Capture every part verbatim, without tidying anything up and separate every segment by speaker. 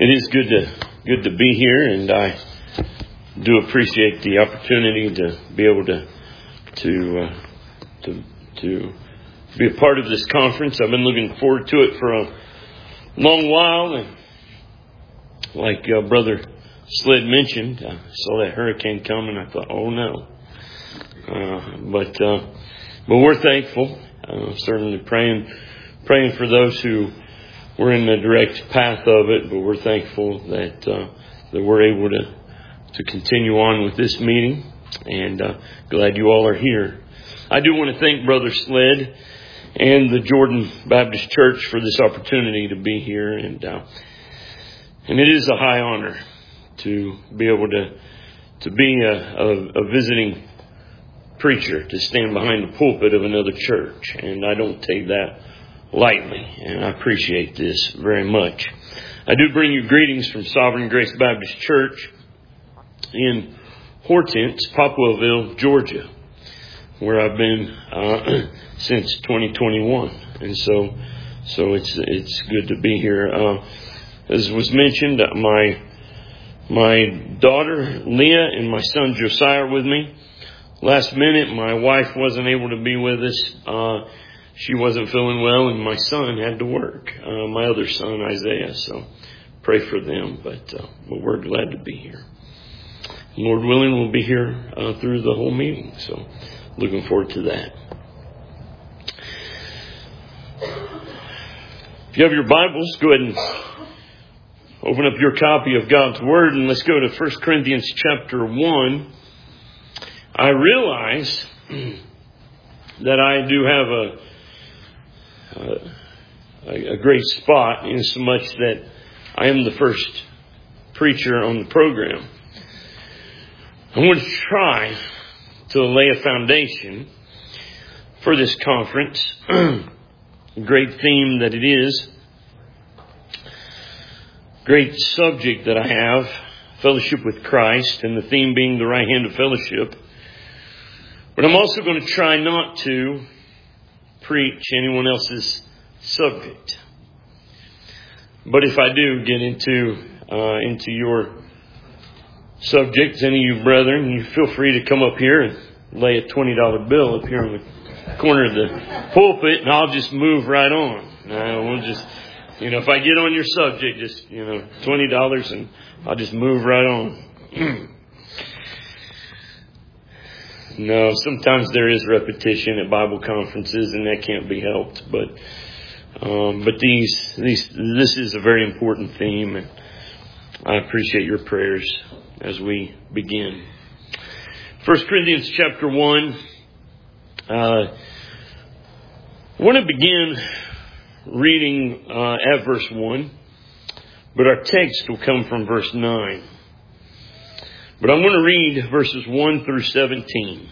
Speaker 1: It is good to good to be here, and I do appreciate the opportunity to be able to to uh, to to be a part of this conference. I've been looking forward to it for a long while, and like uh, Brother Sled mentioned, I saw that hurricane coming. I thought, oh no, uh, but uh, but we're thankful. Uh, certainly praying praying for those who we're in the direct path of it, but we're thankful that uh, that we're able to to continue on with this meeting, and uh, glad you all are here. I do want to thank Brother Sled and the Jordan Baptist Church for this opportunity to be here, and uh, and it is a high honor to be able to to be a, a, a visiting preacher, to stand behind the pulpit of another church, and I don't take that lightly, and I appreciate this very much. I do bring you greetings from Sovereign Grace Baptist Church in Hortense, Poplarville, Georgia, where I've been uh, since twenty twenty-one, and so so it's it's good to be here. Uh, as was mentioned, my my daughter Leah and my son Josiah are with me. Last minute, my wife wasn't able to be with us. Uh, She wasn't feeling well, and my son had to work. Uh, my other son, Isaiah. So pray for them. But uh, but we're glad to be here. Lord willing, we'll be here uh, through the whole meeting. So looking forward to that. If you have your Bibles, go ahead and open up your copy of God's Word, and let's go to First Corinthians chapter one. I realize that I do have a Uh, a, a great spot, in so much that I am the first preacher on the program. I want to try to lay a foundation for this conference. Great theme that it is. Great subject that I have. Fellowship with Christ, and the theme being the right hand of fellowship. But I'm also going to try not to preach anyone else's subject. But if I do get into uh, into your subjects, any of you brethren, you feel free to come up here and lay a twenty dollar bill up here in the corner of the pulpit, and I'll just move right on. Uh, we'll just, you know, if I get on your subject, just, you know, twenty dollars, and I'll just move right on. No, sometimes there is repetition at Bible conferences, and that can't be helped. But um, but these these this is a very important theme, and I appreciate your prayers as we begin. First Corinthians chapter one. Uh, I want to begin reading uh, at verse one, but our text will come from verse nine. But I'm going to read verses one through seventeen.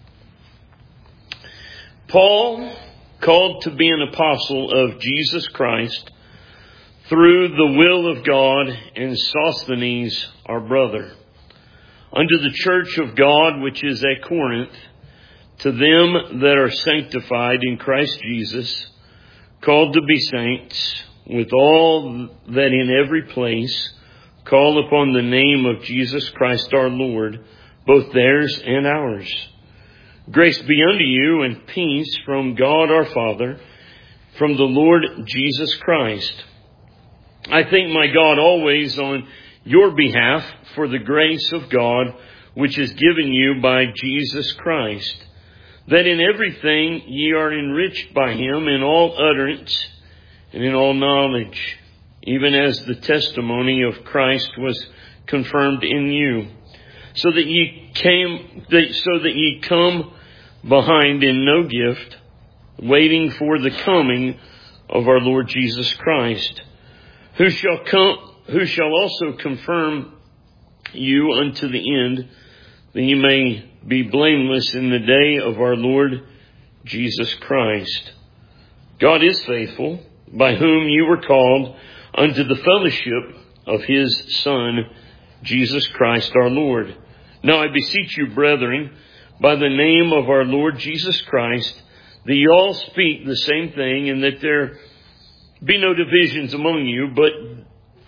Speaker 1: Paul, called to be an apostle of Jesus Christ, through the will of God, and Sosthenes, our brother, unto the church of God which is at Corinth, to them that are sanctified in Christ Jesus, called to be saints, with all that in every place call upon the name of Jesus Christ our Lord, both theirs and ours. Grace be unto you, and peace from God our Father, from the Lord Jesus Christ. I thank my God always on your behalf for the grace of God which is given you by Jesus Christ, that in everything ye are enriched by him in all utterance and in all knowledge, even as the testimony of Christ was confirmed in you, so that ye came, so that ye come behind in no gift, waiting for the coming of our Lord Jesus Christ, who shall come, who shall also confirm you unto the end, that ye may be blameless in the day of our Lord Jesus Christ. God is faithful, by whom you were called unto the fellowship of his Son, Jesus Christ our Lord. Now I beseech you, brethren, by the name of our Lord Jesus Christ, that ye all speak the same thing, and that there be no divisions among you, but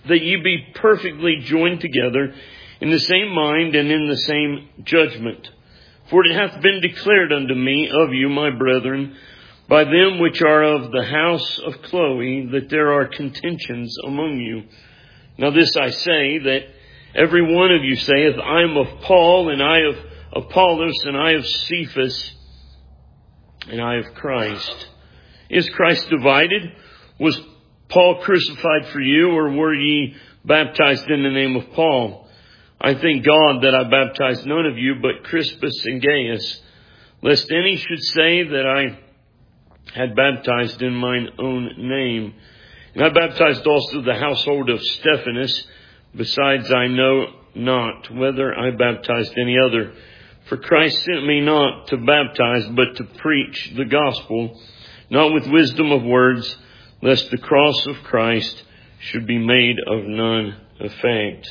Speaker 1: that ye be perfectly joined together in the same mind and in the same judgment. For it hath been declared unto me of you, my brethren, by them which are of the house of Chloe, that there are contentions among you. Now this I say, that every one of you saith, I am of Paul, and I of Apollos, and I of Cephas, and I of Christ. Is Christ divided? Was Paul crucified for you, or were ye baptized in the name of Paul? I thank God that I baptized none of you but Crispus and Gaius, lest any should say that I had baptized in mine own name. And I baptized also the household of Stephanas. Besides, I know not whether I baptized any other. For Christ sent me not to baptize, but to preach the gospel, not with wisdom of words, lest the cross of Christ should be made of none effect.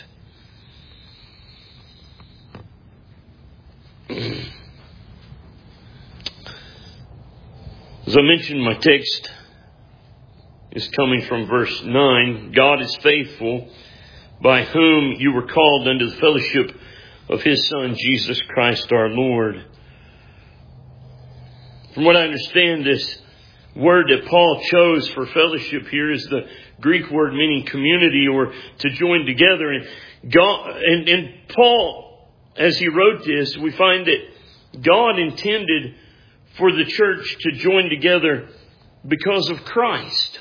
Speaker 1: As I mentioned, my text is coming from verse nine. God is faithful, by whom you were called unto the fellowship of His Son, Jesus Christ our Lord. From what I understand, this word that Paul chose for fellowship here is the Greek word meaning community or to join together. And God, and, and Paul, as he wrote this, we find that God intended for the church to join together because of Christ.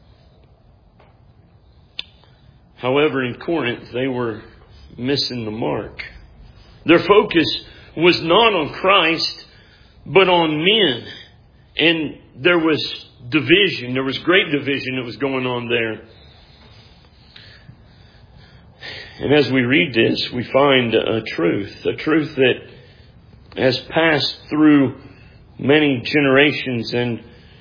Speaker 1: However, in Corinth, they were missing the mark. Their focus was not on Christ, but on men. And there was division. There was great division that was going on there. And as we read this, we find a truth, a truth that has passed through many generations, and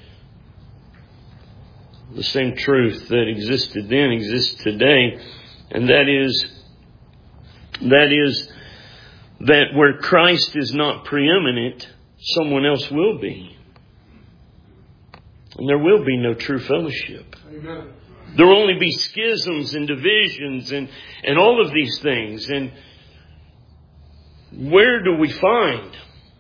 Speaker 1: the same truth that existed then exists today. And that is, that is that where Christ is not preeminent, someone else will be. And there will be no true fellowship. Amen. There will only be schisms and divisions and, and all of these things. And where do we find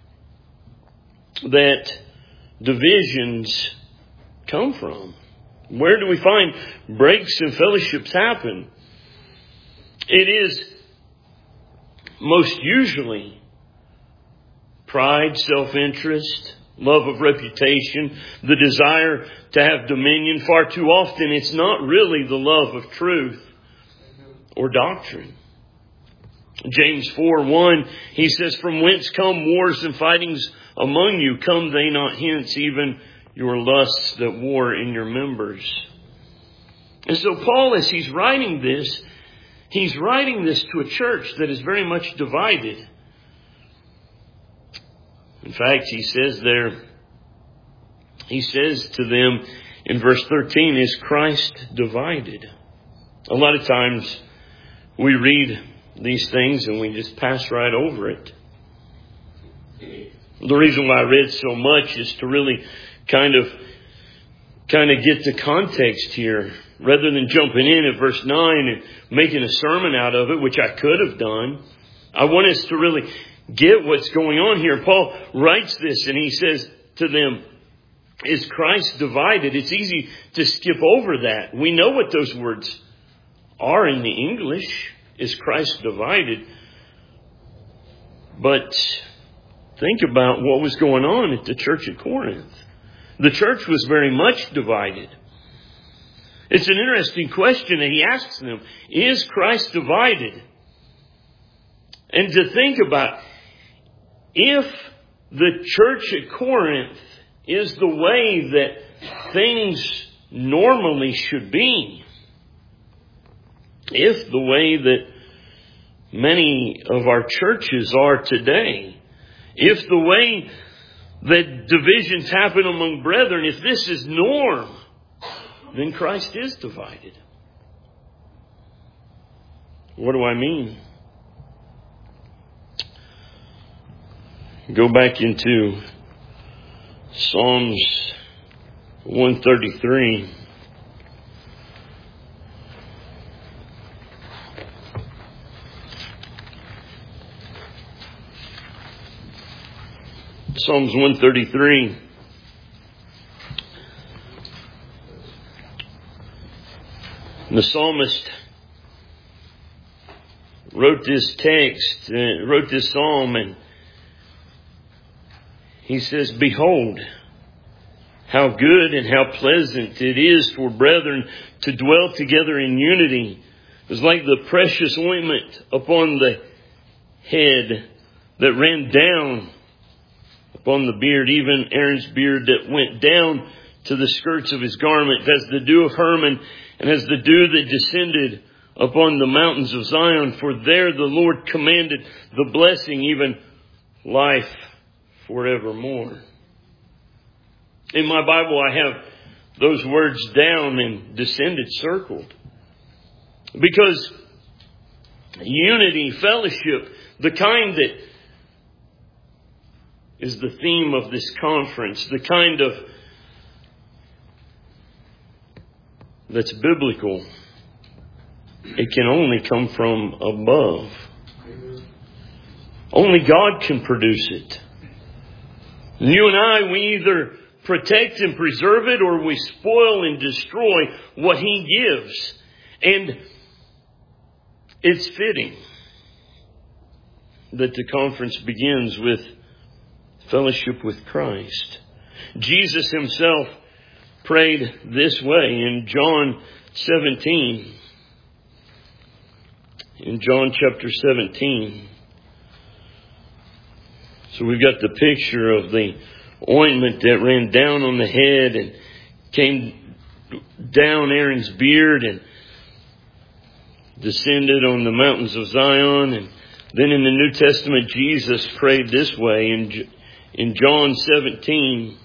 Speaker 1: that divisions come from? Where do we find breaks in fellowships happen? It is most usually pride, self-interest, love of reputation, the desire to have dominion. Far too often it's not really the love of truth or doctrine. James four one, he says, from whence come wars and fightings among you? Come they not hence, even your lusts that war in your members? And so Paul, as he's writing this, he's writing this to a church that is very much divided. In fact, he says there, he says to them in verse thirteen, is Christ divided? A lot of times we read these things and we just pass right over it. The reason why I read so much is to really kind of kind of get the context here, rather than jumping in at verse nine and making a sermon out of it, which I could have done. I want us to really get what's going on here. Paul writes this and he says to them, is Christ divided? It's easy to skip over that. We know what those words are in the English. Is Christ divided? But think about what was going on at the church at Corinth. The church was very much divided. It's an interesting question that he asks them. Is Christ divided? And to think about, if the church at Corinth is the way that things normally should be, if the way that many of our churches are today, if the way that divisions happen among brethren, if this is norm, then Christ is divided. What do I mean? Go back into Psalms one thirty-three. Psalms one thirty-three. The psalmist wrote this text, uh, wrote this psalm, and he says, "Behold, how good and how pleasant it is for brethren to dwell together in unity. It was like the precious ointment upon the head that ran down upon the beard, even Aaron's beard that went down to the skirts of his garment, as the dew of Hermon, and as the dew that descended upon the mountains of Zion. For there the Lord commanded the blessing, even life forevermore." In my Bible, I have those words down and descended circled. Because unity, fellowship, the kind that is the theme of this conference, the kind of that's biblical, it can only come from above. Only God can produce it. And you and I, we either protect and preserve it, or we spoil and destroy what He gives. And it's fitting that the conference begins with fellowship with Christ. Jesus Himself prayed this way in John seventeen. In John chapter seventeen. So we've got the picture of the ointment that ran down on the head and came down Aaron's beard and descended on the mountains of Zion. And then in the New Testament, Jesus prayed this way in, in John seventeen,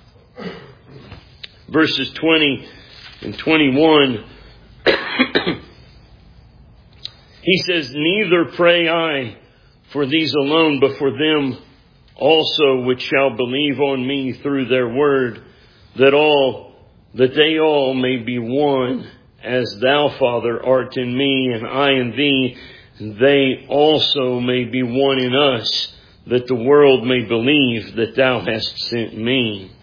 Speaker 1: verses twenty and twenty-one. He says, "Neither pray I for these alone, but for them also which shall believe on me through their word, that all, that they all may be one, as thou, Father, art in me, and I in thee, and they also may be one in us, that the world may believe that thou hast sent me.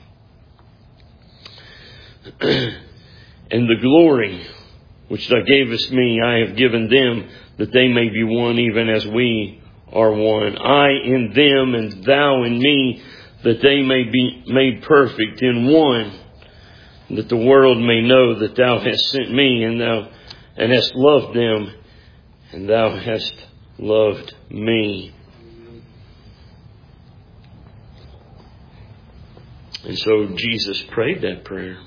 Speaker 1: And the glory which thou gavest me, I have given them, that they may be one, even as we are one. I in them, and thou in me, that they may be made perfect in one, that the world may know that thou hast sent me, and thou and hast loved them, and thou hast loved me." And so Jesus prayed that prayer.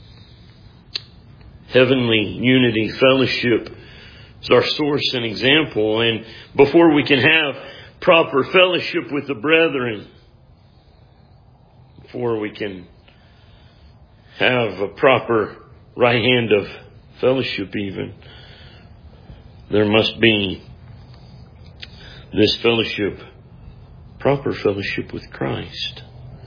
Speaker 1: Heavenly unity, fellowship is our source and example. And before we can have proper fellowship with the brethren, before we can have a proper right hand of fellowship even, there must be this fellowship, proper fellowship with Christ.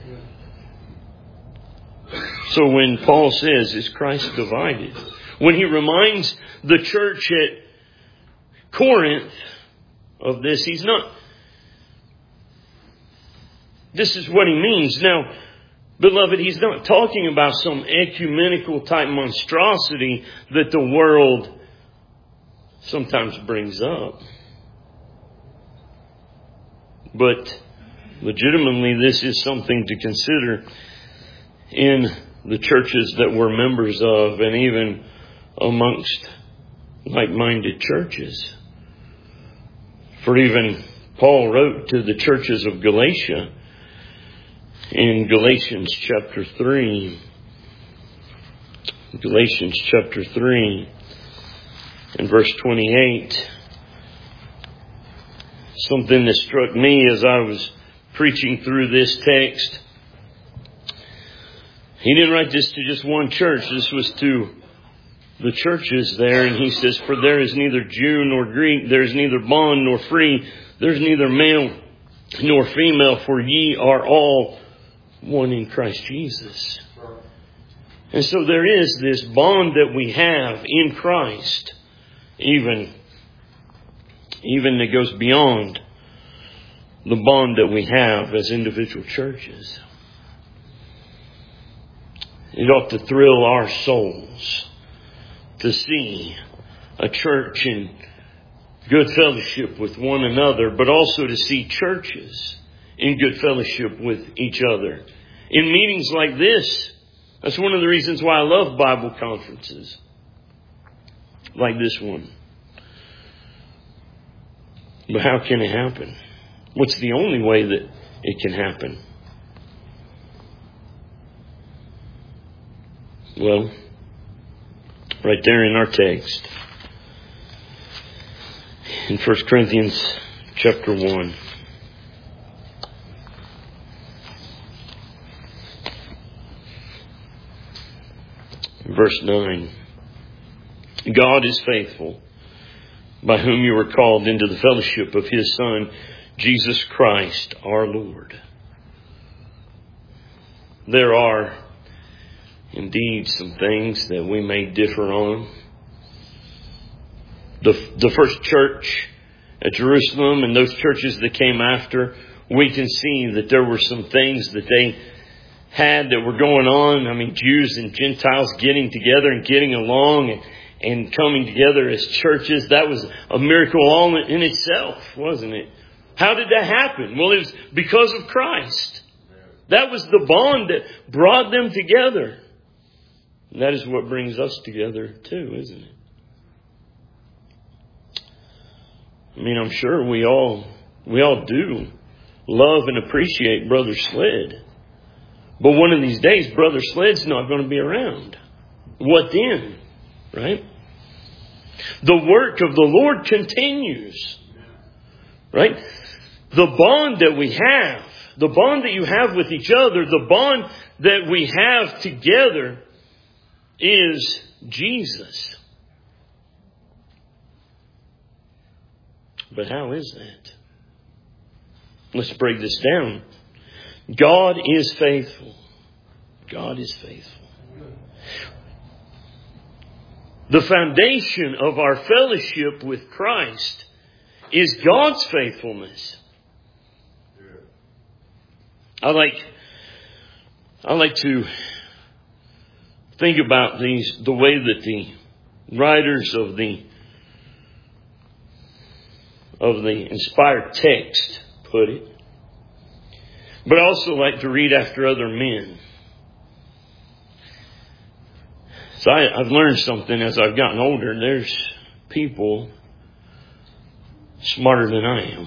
Speaker 1: So when Paul says, "Is Christ divided?" when he reminds the church at Corinth of this, he's not, this is what he means. Now, beloved, he's not talking about some ecumenical type monstrosity that the world sometimes brings up. But legitimately, this is something to consider in the churches that we're members of, and even amongst like-minded churches. For even Paul wrote to the churches of Galatia in Galatians chapter three. Galatians chapter three and verse twenty-eight. Something that struck me as I was preaching through this text. He didn't write this to just one church. This was to the churches there. And he says, "For there is neither Jew nor Greek. There is neither bond nor free. There is neither male nor female. For ye are all one in Christ Jesus." And so there is this bond that we have in Christ. Even, even that goes beyond the bond that we have as individual churches. It ought to thrill our souls to see a church in good fellowship with one another, but also to see churches in good fellowship with each other. In meetings like this, that's one of the reasons why I love Bible conferences like this one. But how can it happen? What's the only way that it can happen? Well, right there in our text, in First Corinthians chapter one. Verse nine. God is faithful, by whom you were called into the fellowship of His Son, Jesus Christ, our Lord. There are indeed some things that we may differ on. The, the first church at Jerusalem and those churches that came after, we can see that there were some things that they had that were going on. I mean, Jews and Gentiles getting together and getting along and, and coming together as churches. That was a miracle all in itself, wasn't it? How did that happen? Well, it was because of Christ. That was the bond that brought them together. And that is what brings us together too, isn't it? I mean, I'm sure we all we all do love and appreciate Brother Sled. But one of these days, Brother Sled's not going to be around. What then? Right? The work of the Lord continues. Right? The bond that we have, the bond that you have with each other, the bond that we have together is Jesus. But how is that? Let's break this down. God is faithful. God is faithful. The foundation of our fellowship with Christ is God's faithfulness. I like, I like to think about these, the way that the writers of the of the inspired text put it. But I also like to read after other men. So I, I've learned something as I've gotten older. There's people smarter than I am.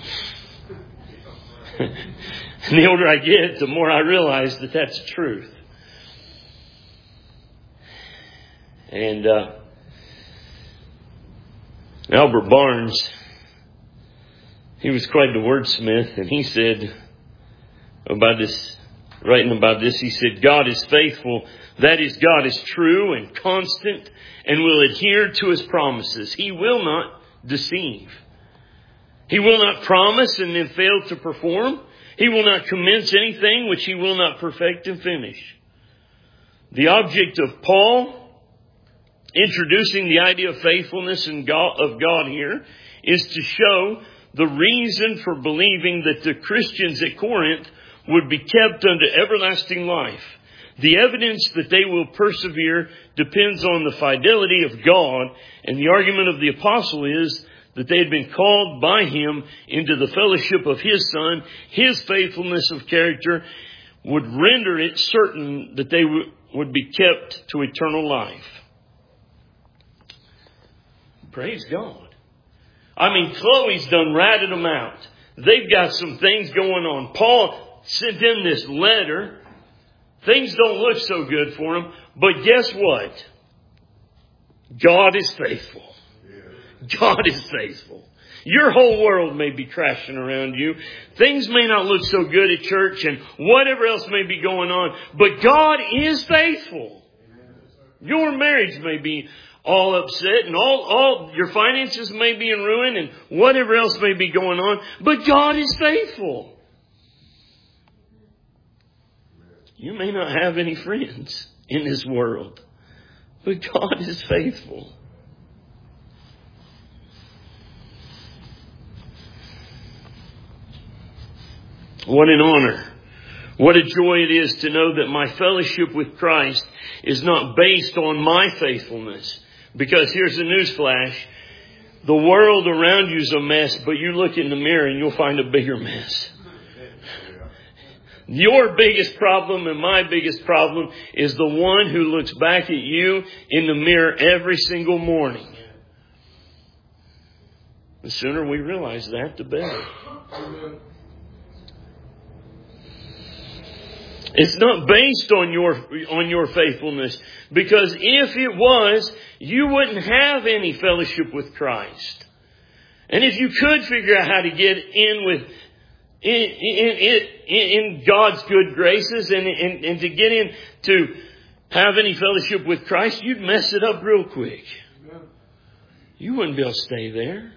Speaker 1: And the older I get, the more I realize that that's the truth. And uh, Albert Barnes, he was quite the wordsmith, and he said about this, writing about this, he said, God is faithful. That is, God is true and constant and will adhere to His promises. He will not deceive. He will not promise and then fail to perform. He will not commence anything which He will not perfect and finish. The object of Paul introducing the idea of faithfulness and God, of God here is to show the reason for believing that the Christians at Corinth would be kept unto everlasting life. The evidence that they will persevere depends on the fidelity of God, and the argument of the apostle is that they had been called by Him into the fellowship of His Son. His faithfulness of character would render it certain that they w- would be kept to eternal life. Praise God. I mean, Chloe's done ratted them out. They've got some things going on. Paul sent in this letter. Things don't look so good for them. But guess what? God is faithful. God is faithful. Your whole world may be crashing around you. Things may not look so good at church and whatever else may be going on. But God is faithful. Your marriage may be all upset and all, all your finances may be in ruin and whatever else may be going on. But God is faithful. You may not have any friends in this world, but God is faithful. What an honor. What a joy it is to know that my fellowship with Christ is not based on my faithfulness. Because here's the newsflash. The world around you is a mess, but you look in the mirror and you'll find a bigger mess. Your biggest problem and my biggest problem is the one who looks back at you in the mirror every single morning. The sooner we realize that, the better. It's not based on your on your faithfulness. Because if it was, you wouldn't have any fellowship with Christ. And if you could figure out how to get in with in, in, in, in God's good graces and, and, and to get in to have any fellowship with Christ, you'd mess it up real quick. You wouldn't be able to stay there.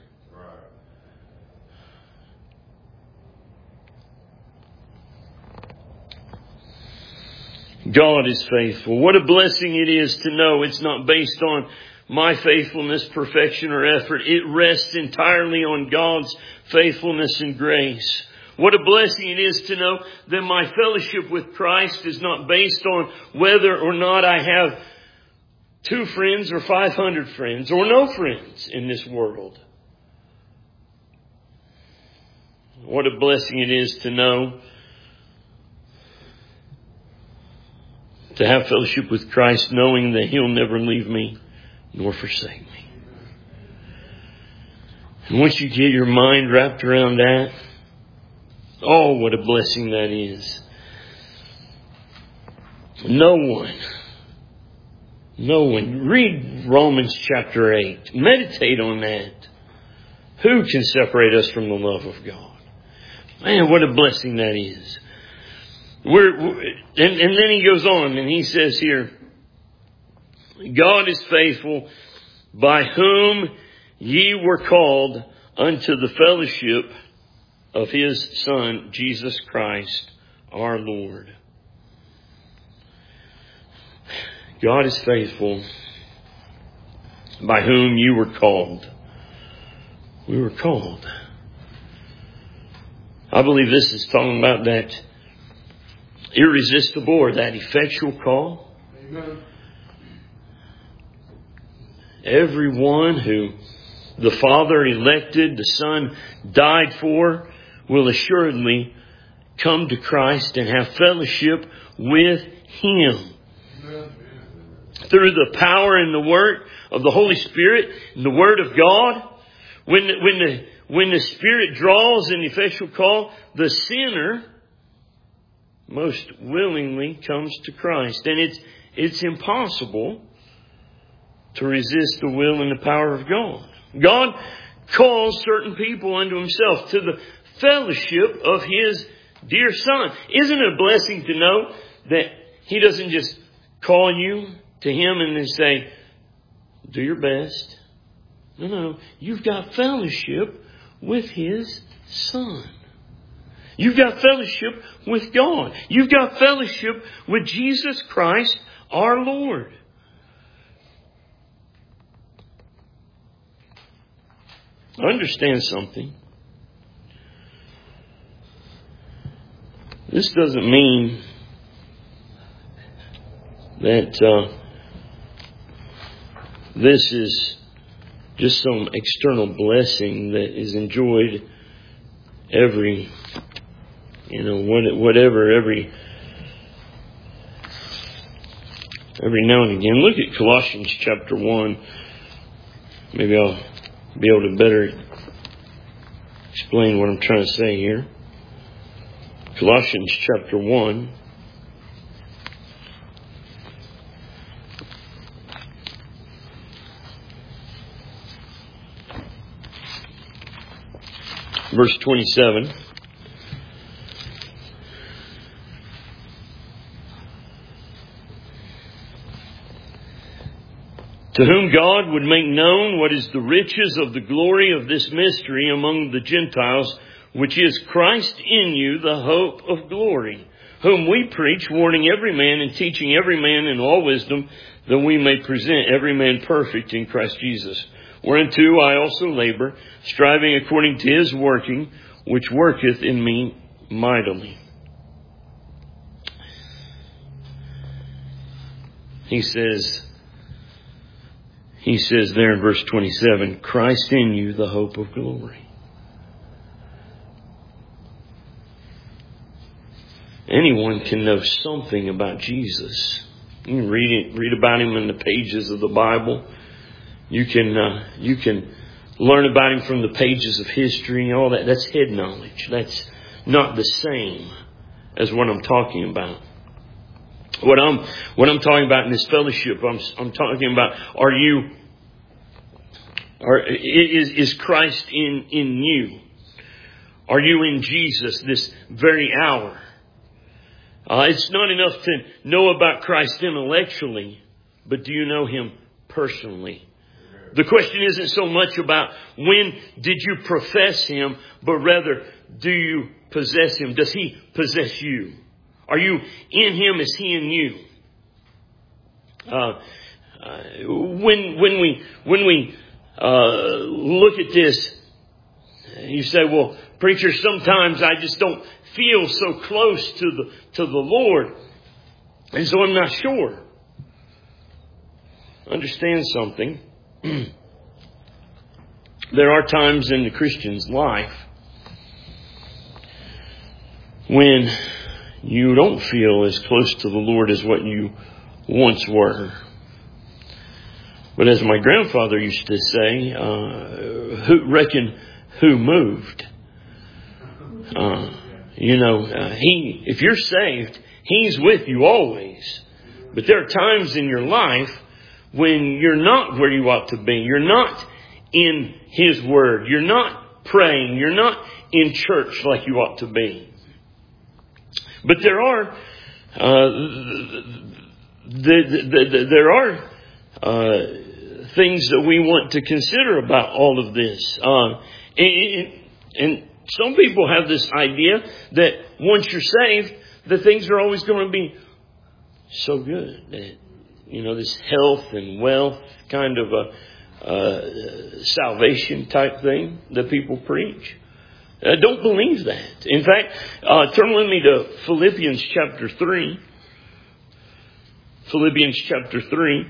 Speaker 1: God is faithful. What a blessing it is to know it's not based on my faithfulness, perfection, or effort. It rests entirely on God's faithfulness and grace. What a blessing it is to know that my fellowship with Christ is not based on whether or not I have two friends or five hundred friends or no friends in this world. What a blessing it is to know to have fellowship with Christ, knowing that He'll never leave me nor forsake me. And once you get your mind wrapped around that, oh, what a blessing that is. No one, no one, read Romans chapter eight. Meditate on that. Who can separate us from the love of God? Man, what a blessing that is. We're, and, and then he goes on and he says here, God is faithful, by whom ye were called unto the fellowship of His Son, Jesus Christ, our Lord. God is faithful, by whom you were called. We were called. I believe this is talking about that irresistible or that effectual call. Amen. Everyone who the Father elected, the Son died for, will assuredly come to Christ and have fellowship with Him. Amen. Through the power and the work of the Holy Spirit and the Word of God. When, when, the, when the Spirit draws an effectual call, the sinner most willingly comes to Christ. And it's it's impossible to resist the will and the power of God. God calls certain people unto Himself to the fellowship of His dear Son. Isn't it a blessing to know that He doesn't just call you to Him and then say, do your best? No, no. You've got fellowship with His Son. You've got fellowship with God. You've got fellowship with Jesus Christ, our Lord. Understand something. This doesn't mean that uh, this is just some external blessing that is enjoyed every, you know, whatever, every every now and again. Look at Colossians chapter one. Maybe I'll be able to better explain what I'm trying to say here. Colossians chapter one. Verse twenty-seven. To whom God would make known what is the riches of the glory of this mystery among the Gentiles, which is Christ in you, the hope of glory, whom we preach, warning every man and teaching every man in all wisdom, that we may present every man perfect in Christ Jesus. Whereunto I also labor, striving according to His working, which worketh in me mightily. He says, he says there in verse twenty-seven, Christ in you, the hope of glory. Anyone can know something about Jesus. You can read it, read about Him in the pages of the Bible. You can, uh, you can learn about Him from the pages of history and all that. That's head knowledge. That's not the same as what I'm talking about. What I'm, what I'm talking about in this fellowship, I'm, I'm talking about, are you, are, is, is Christ in, in you? Are you in Jesus this very hour? Uh, it's not enough to know about Christ intellectually, but do you know Him personally? The question isn't so much about when did you profess Him, but rather, do you possess Him? Does He possess you? Are you in Him? Is He in you? Uh, uh, when when we when we uh, look at this, you say, "Well, preacher, sometimes I just don't feel so close to the to the Lord, and so I'm not sure." Understand something. There are times in the Christian's life when you don't feel as close to the Lord as what you once were. But as my grandfather used to say, uh, who reckon who moved? Uh, you know, uh, he, if you're saved, He's with you always. But there are times in your life when you're not where you ought to be. You're not in His Word. You're not praying. You're not in church like you ought to be. But there are, uh, the, the, the, there are uh, things that we want to consider about all of this. Uh, and, and some people have this idea that once you're saved, that things are always going to be so good. That, you know, this health and wealth kind of a uh, salvation type thing that people preach. I don't believe that. In fact, uh, turn with me to Philippians chapter three. Philippians chapter three.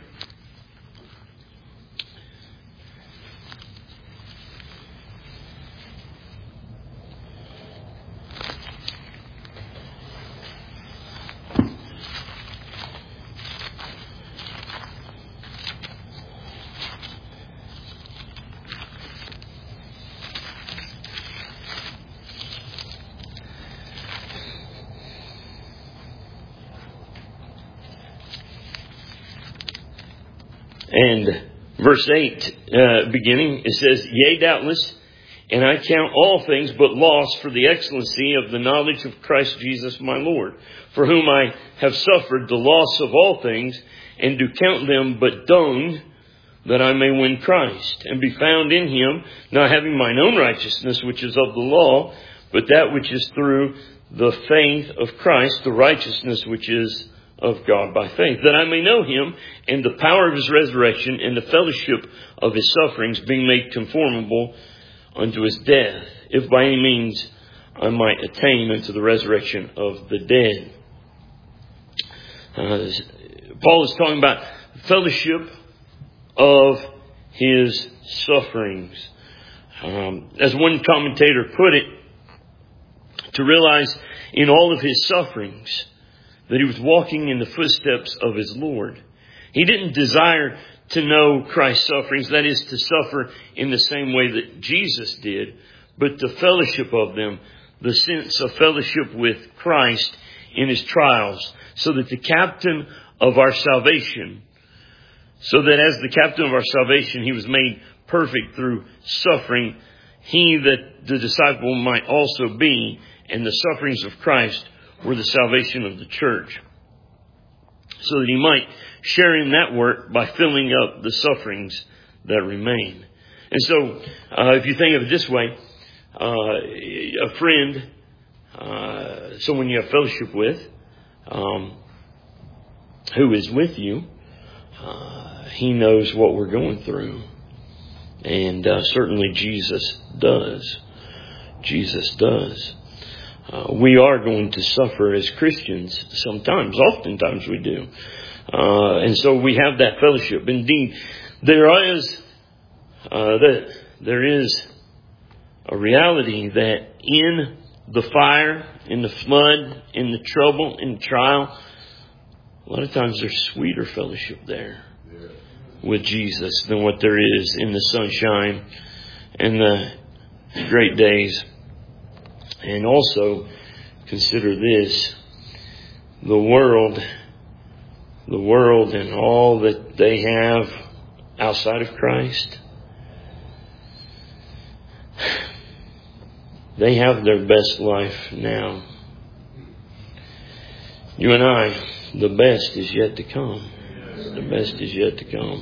Speaker 1: And verse eight, uh, beginning, it says, Yea, doubtless, and I count all things but loss for the excellency of the knowledge of Christ Jesus my Lord, for whom I have suffered the loss of all things, and do count them but dung, that I may win Christ, and be found in Him, not having mine own righteousness, which is of the law, but that which is through the faith of Christ, the righteousness which is of God by faith, that I may know Him and the power of His resurrection and the fellowship of His sufferings, being made conformable unto His death, if by any means I might attain unto the resurrection of the dead. Uh, Paul is talking about fellowship of His sufferings. Um, as one commentator put it, to realize in all of His sufferings that He was walking in the footsteps of His Lord. He didn't desire to know Christ's sufferings, that is, to suffer in the same way that Jesus did, but the fellowship of them, the sense of fellowship with Christ in His trials, so that the captain of our salvation, so that as the captain of our salvation, He was made perfect through suffering, He that the disciple might also be, and the sufferings of Christ were the salvation of the church, so that He might share in that work by filling up the sufferings that remain. And so, uh, if you think of it this way, uh, a friend, uh, someone you have fellowship with, um, who is with you, uh, he knows what we're going through. And uh, certainly Jesus does. Jesus does. Uh, we are going to suffer as Christians sometimes. Oftentimes we do. Uh, and so we have that fellowship. Indeed, there is, uh, that there is a reality that in the fire, in the flood, in the trouble, in the trial, a lot of times there's sweeter fellowship there with Jesus than what there is in the sunshine and the great days. And also consider this, the world, the world and all that they have outside of Christ, they have their best life now. You and I, the best is yet to come. The best is yet to come.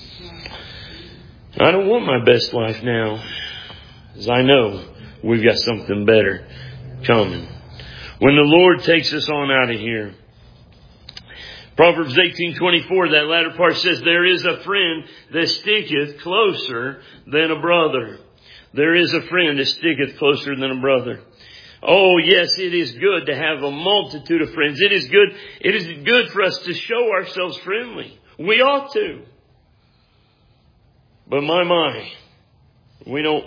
Speaker 1: I don't want my best life now, as I know we've got something better coming. When the Lord takes us on out of here. Proverbs eighteen twenty-four, that latter part says, there is a friend that sticketh closer than a brother. There is a friend that sticketh closer than a brother. Oh, yes, it is good to have a multitude of friends. It is good. It is good for us to show ourselves friendly. We ought to. But my, my, we don't.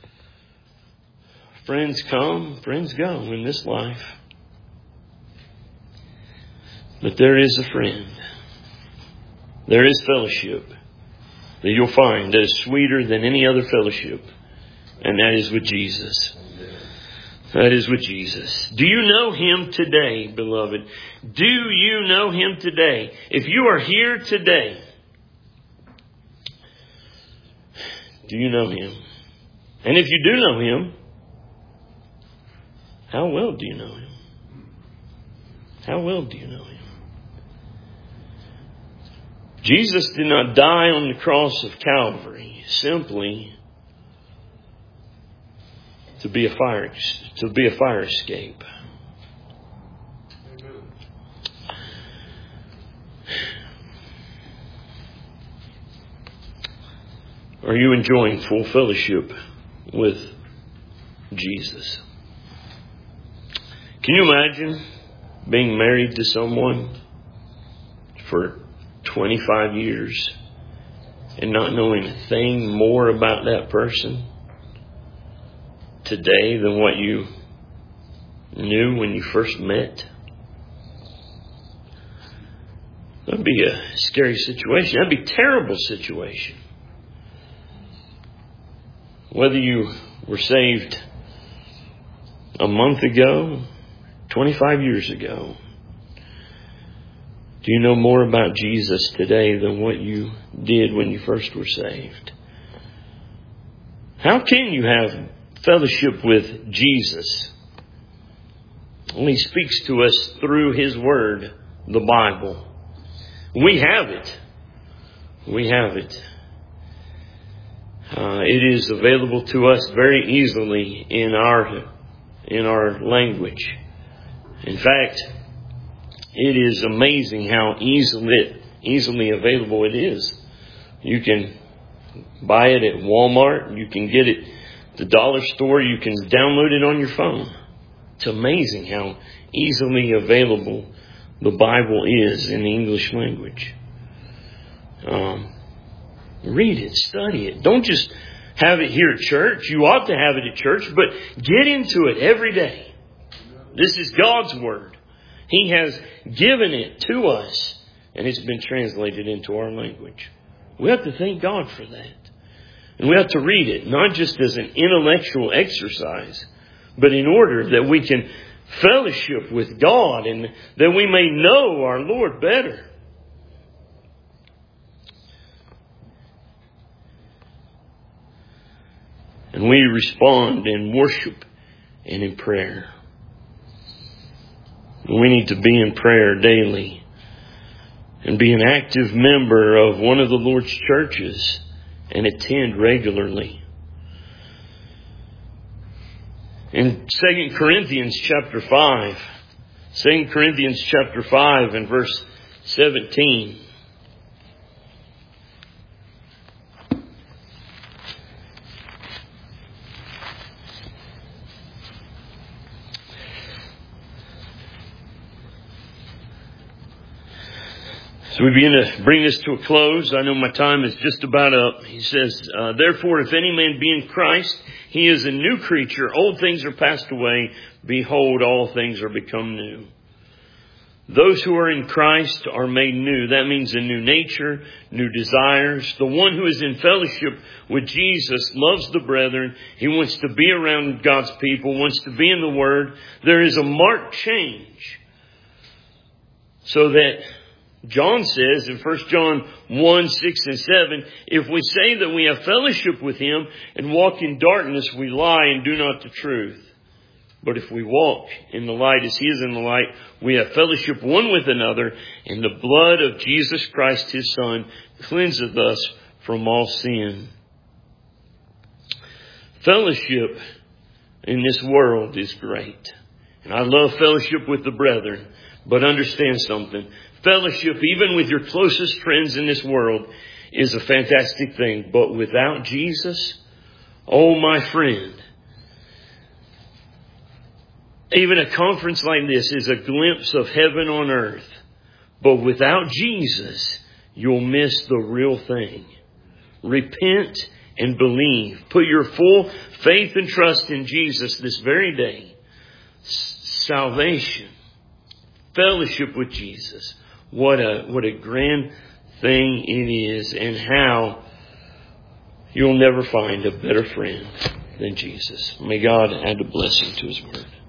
Speaker 1: Friends come, friends go in this life. But there is a friend. There is fellowship that you'll find that is sweeter than any other fellowship. And that is with Jesus. That is with Jesus. Do you know Him today, beloved? Do you know Him today? If you are here today, do you know Him? And if you do know Him, how well do you know Him? How well do you know Him? Jesus did not die on the cross of Calvary simply to be a fire, to be a fire escape. Are you enjoying full fellowship with Jesus? Can you imagine being married to someone for twenty-five years and not knowing a thing more about that person today than what you knew when you first met? That'd be a scary situation. That'd be a terrible situation. Whether you were saved a month ago, twenty-five years ago, do you know more about Jesus today than what you did when you first were saved? How can you have fellowship with Jesus? Well, He speaks to us through His Word, the Bible. We have it. We have it. Uh, it is available to us very easily in our in our language. In fact, it is amazing how easily easily available it is. You can buy it at Walmart. You can get it at the dollar store. You can download it on your phone. It's amazing how easily available the Bible is in the English language. Um, read it, study it. Don't just have it here at church. You ought to have it at church, but get into it every day. This is God's Word. He has given it to us, and it's been translated into our language. We have to thank God for that. And we have to read it, not just as an intellectual exercise, but in order that we can fellowship with God and that we may know our Lord better. And we respond in worship and in prayer. We need to be in prayer daily and be an active member of one of the Lord's churches and attend regularly. In Second Corinthians chapter five, Second Corinthians chapter five and verse seventeen. So we begin to bring this to a close. I know my time is just about up. He says, uh, therefore, if any man be in Christ, he is a new creature. Old things are passed away. Behold, all things are become new. Those who are in Christ are made new. That means a new nature, new desires. The one who is in fellowship with Jesus loves the brethren. He wants to be around God's people, wants to be in the Word. There is a marked change. So that John says in First John one, six and seven, if we say that we have fellowship with Him and walk in darkness, we lie and do not the truth. But if we walk in the light as He is in the light, we have fellowship one with another, and the blood of Jesus Christ, His Son, cleanseth us from all sin. Fellowship in this world is great. And I love fellowship with the brethren. But understand something. Fellowship, even with your closest friends in this world, is a fantastic thing. But without Jesus, oh my friend, even a conference like this is a glimpse of heaven on earth. But without Jesus, you'll miss the real thing. Repent and believe. Put your full faith and trust in Jesus this very day. Salvation. Fellowship with Jesus. What a, what a grand thing it is, and how you'll never find a better friend than Jesus. May God add a blessing to His Word.